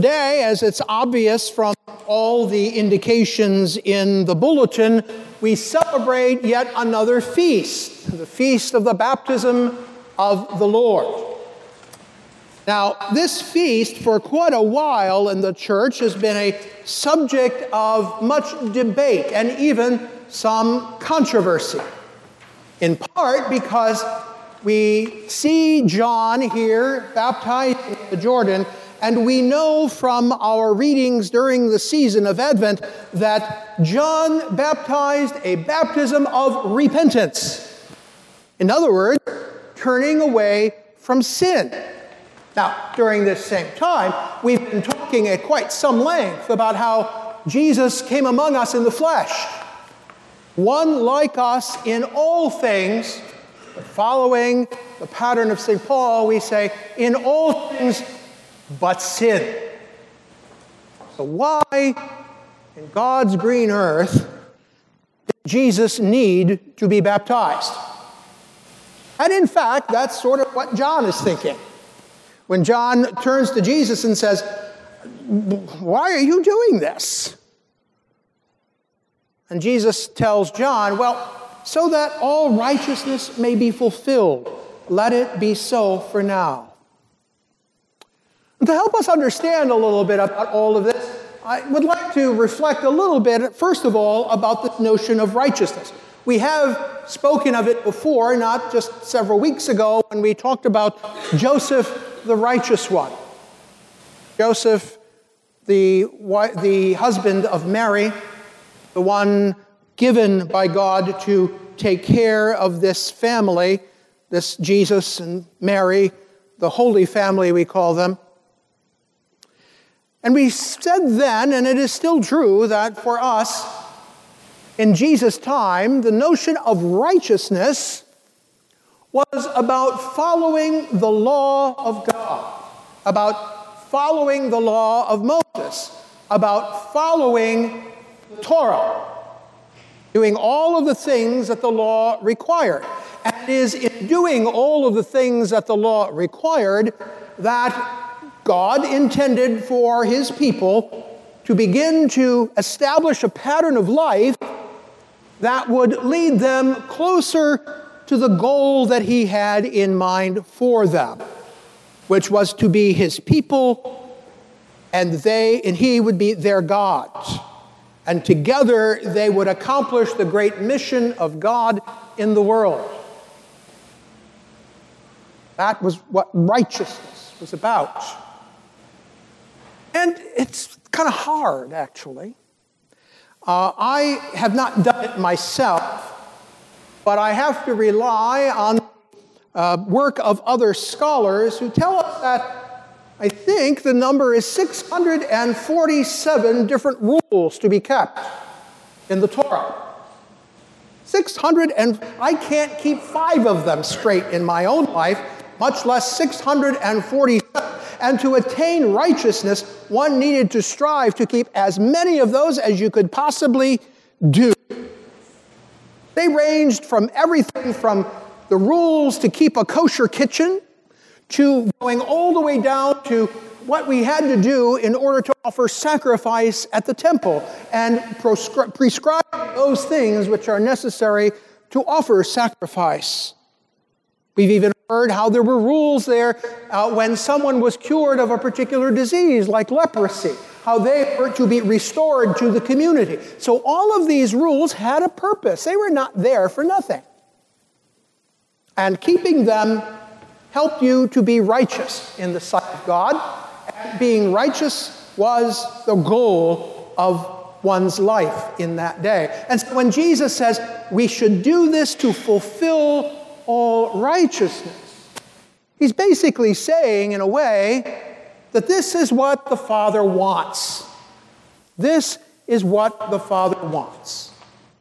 Today, as it's obvious from all the indications in the bulletin, we celebrate yet another feast, the feast of the baptism of the Lord. Now, this feast for quite a while in the church has been a subject of much debate and even some controversy, in part because we see John here baptized in the Jordan, and we know from our readings during the season of Advent that John baptized a baptism of repentance. In other words, turning away from sin. Now, during this same time, we've been talking at quite some length about how Jesus came among us in the flesh. One like us in all things, but following the pattern of St. Paul, we say, in all things but sin. So why, in God's green earth, did Jesus need to be baptized? And in fact, that's sort of what John is thinking. When John turns to Jesus and says, "Why are you doing this?" And Jesus tells John, "Well, so that all righteousness may be fulfilled, let it be so for now." And to help us understand a little bit about all of this, I would like to reflect a little bit, first of all, about this notion of righteousness. We have spoken of it before, not just several weeks ago, when we talked about Joseph, the righteous one. Joseph, the husband of Mary, the one given by God to take care of this family, this Jesus and Mary, the Holy Family we call them. And we said then, and it is still true, that for us, in Jesus' time, the notion of righteousness was about following the law of God, about following the law of Moses, about following the Torah, doing all of the things that the law required. And it is in doing all of the things that the law required that God intended for his people to begin to establish a pattern of life that would lead them closer to the goal that he had in mind for them, which was to be his people, and he would be their God. And together they would accomplish the great mission of God in the world. That was what righteousness was about. And it's kind of hard, actually. I have not done it myself, but I have to rely on work of other scholars who tell us that I think the number is 647 different rules to be kept in the Torah. 600, and I can't keep 5 of them straight in my own life, much less 647. And to attain righteousness, one needed to strive to keep as many of those as you could possibly do. They ranged from everything from the rules to keep a kosher kitchen to going all the way down to what we had to do in order to offer sacrifice at the temple and prescribe those things which are necessary to offer sacrifice. We've even heard how there were rules there when someone was cured of a particular disease like leprosy, how they were to be restored to the community. So all of these rules had a purpose. They were not there for nothing. And keeping them helped you to be righteous in the sight of God. And being righteous was the goal of one's life in that day. And so when Jesus says we should do this to fulfill all righteousness, he's basically saying, in a way, that this is what the Father wants. This is what the Father wants.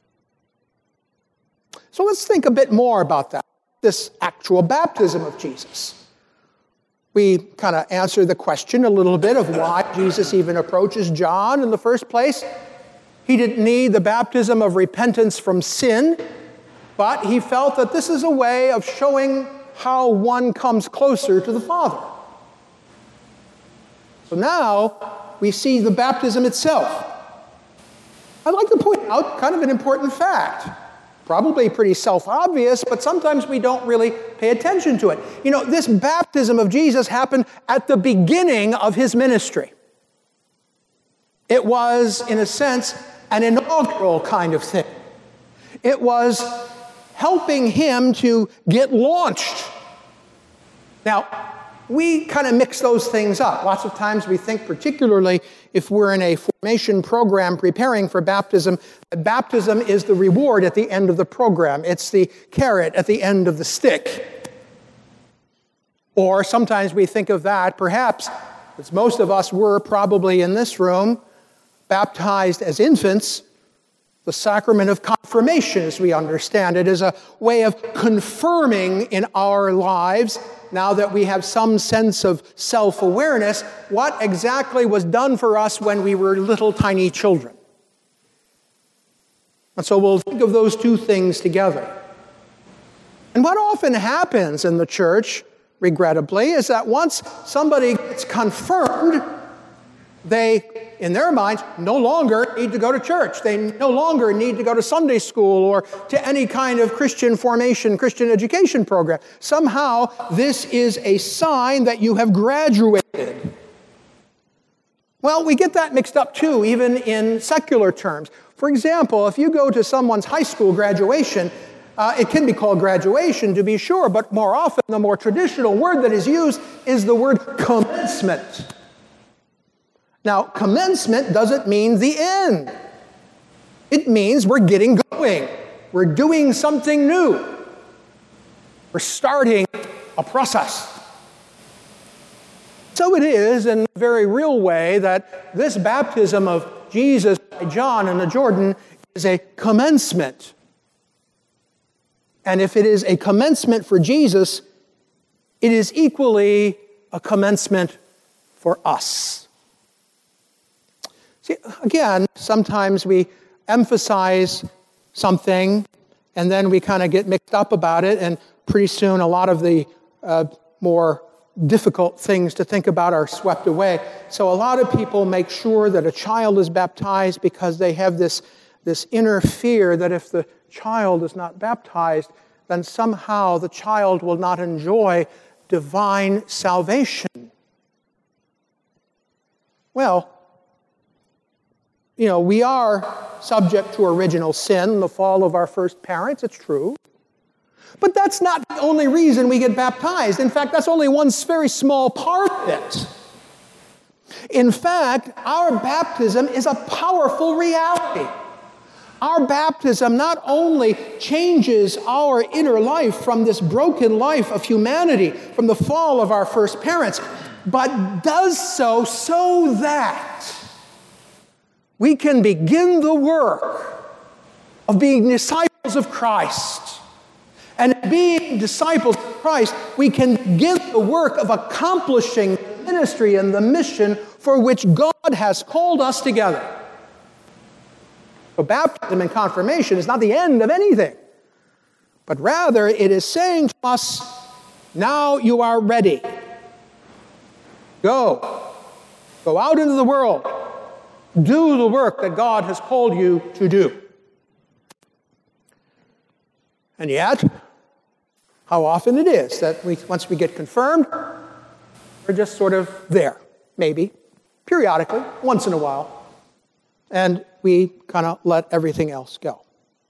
So let's think a bit more about that, this actual baptism of Jesus. We kind of answer the question a little bit of why Jesus even approaches John in the first place. He didn't need the baptism of repentance from sin, but he felt that this is a way of showing how one comes closer to the Father. So now we see the baptism itself. I'd like to point out kind of an important fact. Probably pretty self-obvious, but sometimes we don't really pay attention to it. You know, this baptism of Jesus happened at the beginning of his ministry. It was, in a sense, an inaugural kind of thing. It was helping him to get launched. Now, we kind of mix those things up. Lots of times we think, particularly if we're in a formation program preparing for baptism, that baptism is the reward at the end of the program. It's the carrot at the end of the stick. Or sometimes we think of that, perhaps, as most of us were probably in this room, baptized as infants. The sacrament of confirmation, as we understand it, is a way of confirming in our lives, now that we have some sense of self-awareness, what exactly was done for us when we were little tiny children. And so we'll think of those two things together. And what often happens in the church, regrettably, is that once somebody gets confirmed, they, in their minds, no longer need to go to church. They no longer need to go to Sunday school or to any kind of Christian formation, Christian education program. Somehow, this is a sign that you have graduated. Well, we get that mixed up too, even in secular terms. For example, if you go to someone's high school graduation, it can be called graduation, to be sure, but more often the more traditional word that is used is the word commencement. Now, commencement doesn't mean the end. It means we're getting going. We're doing something new. We're starting a process. So it is, in a very real way, that this baptism of Jesus by John in the Jordan is a commencement. And if it is a commencement for Jesus, it is equally a commencement for us. See, again, sometimes we emphasize something and then we kind of get mixed up about it, and pretty soon a lot of the more difficult things to think about are swept away. So a lot of people make sure that a child is baptized because they have this inner fear that if the child is not baptized, then somehow the child will not enjoy divine salvation. Well, you know, we are subject to original sin, the fall of our first parents, it's true. But that's not the only reason we get baptized. In fact, that's only one very small part of it. In fact, our baptism is a powerful reality. Our baptism not only changes our inner life from this broken life of humanity, from the fall of our first parents, but does so that we can begin the work of being disciples of Christ. And being disciples of Christ, we can begin the work of accomplishing the ministry and the mission for which God has called us together. So baptism and confirmation is not the end of anything, but rather it is saying to us, now you are ready. Go out into the world. Do the work that God has called you to do. And yet, how often it is that once we get confirmed, we're just sort of there, maybe, periodically, once in a while, and we kind of let everything else go.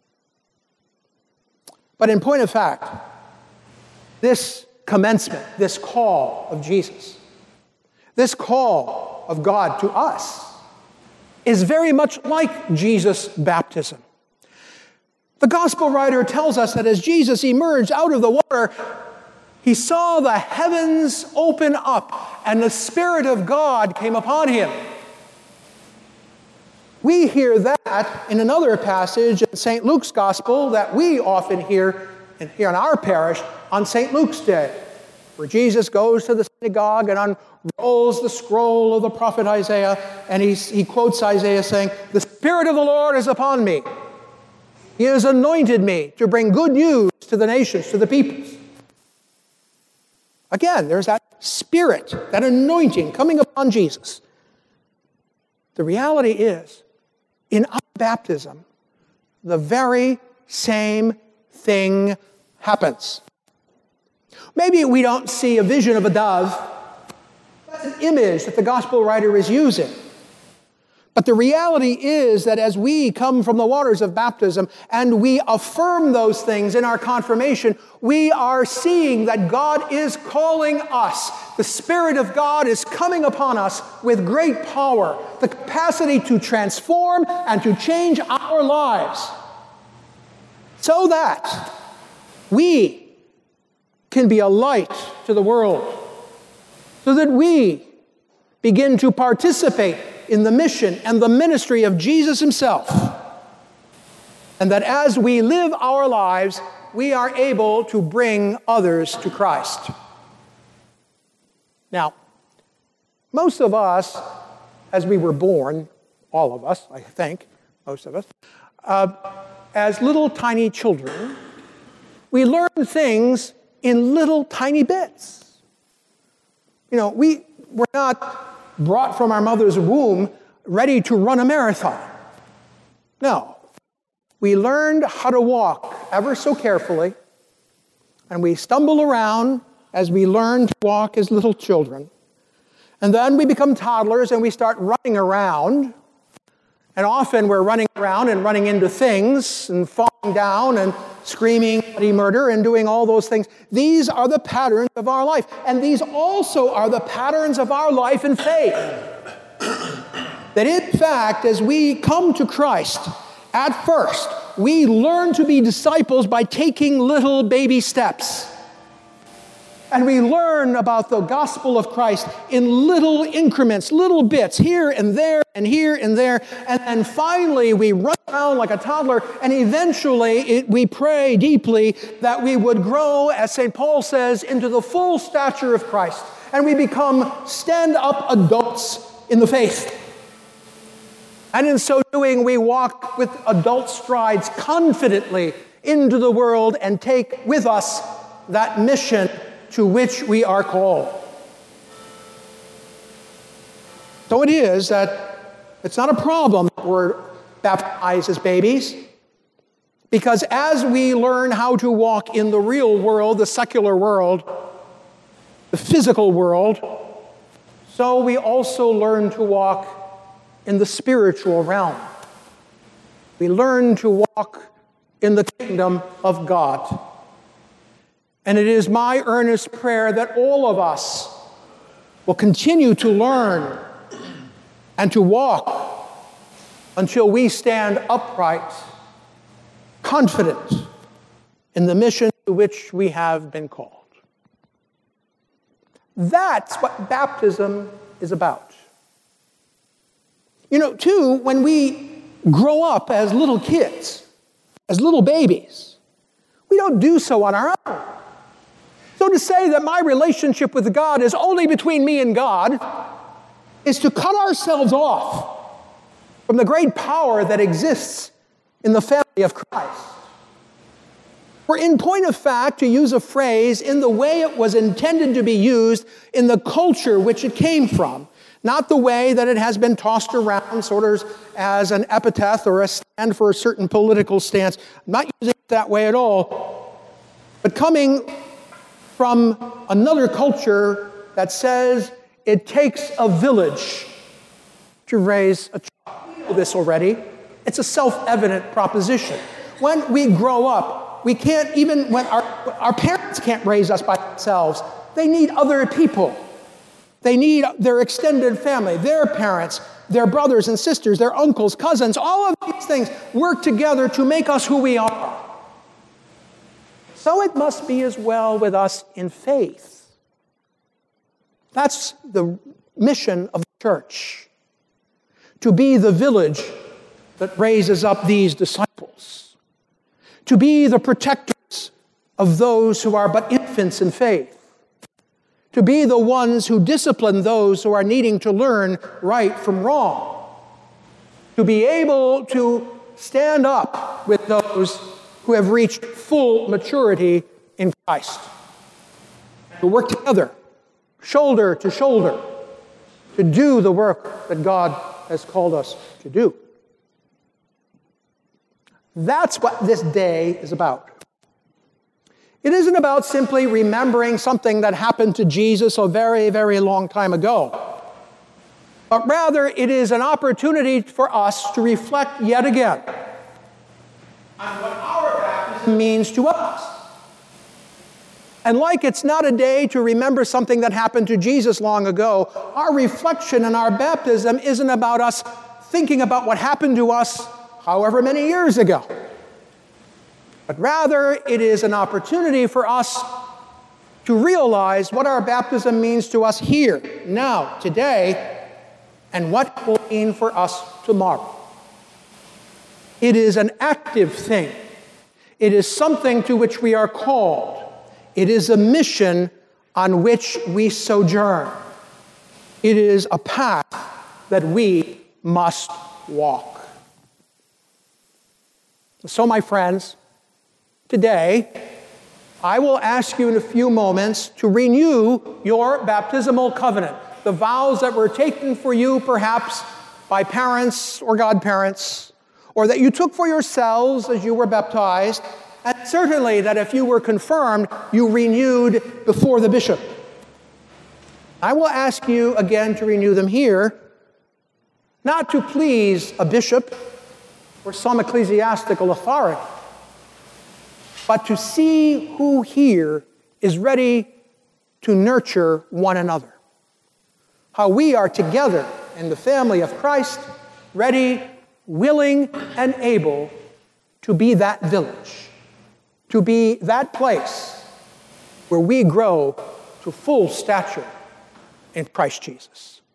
But in point of fact, this commencement, this call of Jesus, this call of God to us, is very much like Jesus' baptism. The gospel writer tells us that as Jesus emerged out of the water, he saw the heavens open up and the Spirit of God came upon him. We hear that in another passage in St. Luke's gospel that we often hear here in our parish on St. Luke's Day, where Jesus goes to the synagogue and unrolls the scroll of the prophet Isaiah, and he quotes Isaiah saying, "The Spirit of the Lord is upon me. He has anointed me to bring good news to the nations, to the peoples." Again, there's that Spirit, that anointing coming upon Jesus. The reality is, in our baptism, the very same thing happens. Maybe we don't see a vision of a dove. That's an image that the gospel writer is using. But the reality is that as we come from the waters of baptism and we affirm those things in our confirmation, we are seeing that God is calling us. The Spirit of God is coming upon us with great power, the capacity to transform and to change our lives so that we can be a light to the world, so that we begin to participate in the mission and the ministry of Jesus himself. And that as we live our lives, we are able to bring others to Christ. Now, most of us, as we were born, all of us, I think, most of us, as little tiny children, we learn things in little tiny bits. You know, we were not brought from our mother's womb ready to run a marathon. No. We learned how to walk ever so carefully, and we stumble around as we learn to walk as little children. And then we become toddlers and we start running around. And often we're running around and running into things and falling down and screaming bloody murder and doing all those things. These are the patterns of our life. And these also are the patterns of our life in faith. That in fact, as we come to Christ, at first, we learn to be disciples by taking little baby steps. And we learn about the gospel of Christ in little increments, little bits, here and there and here and there. And then finally, we run around like a toddler, and eventually we pray deeply that we would grow, as St. Paul says, into the full stature of Christ. And we become stand-up adults in the faith. And in so doing, we walk with adult strides confidently into the world and take with us that mission to which we are called. So it is that it's not a problem that we're baptized as babies, because as we learn how to walk in the real world, the secular world, the physical world, so we also learn to walk in the spiritual realm. We learn to walk in the kingdom of God. And it is my earnest prayer that all of us will continue to learn and to walk until we stand upright, confident in the mission to which we have been called. That's what baptism is about. You know, too, when we grow up as little kids, as little babies, we don't do so on our own. So to say that my relationship with God is only between me and God is to cut ourselves off from the great power that exists in the family of Christ. For in point of fact, to use a phrase in the way it was intended to be used in the culture which it came from, not the way that it has been tossed around sort of as an epithet or a stand for a certain political stance. I'm not using it that way at all, but coming from another culture that says it takes a village to raise a child. We know this already. It's a self-evident proposition. When we grow up, we can't even, when our parents can't raise us by themselves. They need other people. They need their extended family, their parents, their brothers and sisters, their uncles, cousins. All of these things work together to make us who we are. So it must be as well with us in faith. That's the mission of the church, to be the village that raises up these disciples, to be the protectors of those who are but infants in faith, to be the ones who discipline those who are needing to learn right from wrong, to be able to stand up with those who have reached full maturity in Christ. to work together, shoulder to shoulder, to do the work that God has called us to do. That's what this day is about. It isn't about simply remembering something that happened to Jesus a very, very long time ago, but rather it is an opportunity for us to reflect yet again on what our baptism means to us. And like it's not a day to remember something that happened to Jesus long ago, our reflection and our baptism isn't about us thinking about what happened to us however many years ago. But rather, it is an opportunity for us to realize what our baptism means to us here, now, today, and what it will mean for us tomorrow. It is an active thing. It is something to which we are called. It is a mission on which we sojourn. It is a path that we must walk. So, my friends, today, I will ask you in a few moments to renew your baptismal covenant, the vows that were taken for you perhaps by parents or godparents, or that you took for yourselves as you were baptized, and certainly that if you were confirmed, you renewed before the bishop. I will ask you again to renew them here, not to please a bishop or some ecclesiastical authority, but to see who here is ready to nurture one another. How we are together in the family of Christ, ready, willing, and able to be that village, to be that place where we grow to full stature in Christ Jesus.